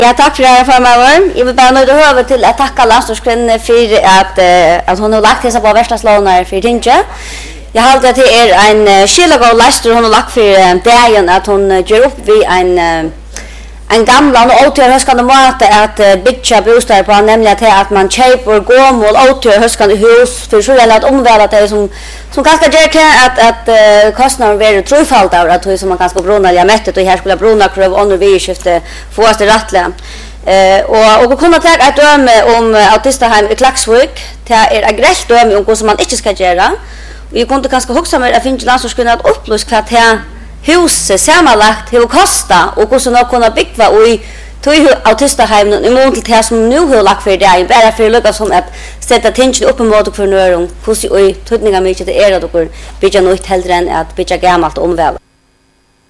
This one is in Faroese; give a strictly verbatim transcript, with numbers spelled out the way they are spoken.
Ja, tack för det farmor. Jag vill bara nöjda över till att tacka landslagskvinnen för att, att hon har lagt dessa på värsta slånar för Tinja. Jag har alltid till er en skillagård läster hon har lagt för dagen att hon gör upp vid en en gamla och åter höskande måte att bygga bostäder på, nämligen till att man köper gåmål åter höskande hus för så gäller att omväla det som som ganska gör till att att uh, kostnaden blir trofalt av att som man ganska bruna ja mättet och här skulle bruna kröv under vi skifte få oss det rättliga. Eh och och kunna ta ett döme om autistahem i Klaxvik till är ett grällt döme om vad som man inte ska göra. Vi kunde ganska huxa med att finna landsortskunna att upplysa kvart här huset sammanlagt hur kosta och hur som kunna bygga och i tog autistahem i mån till det som nu har lagt för det bara för att lyckas som att sätta tingen upp mot för nöron hur i tydningar mycket det är att bygga nytt hellre än att bygga gammalt omväl.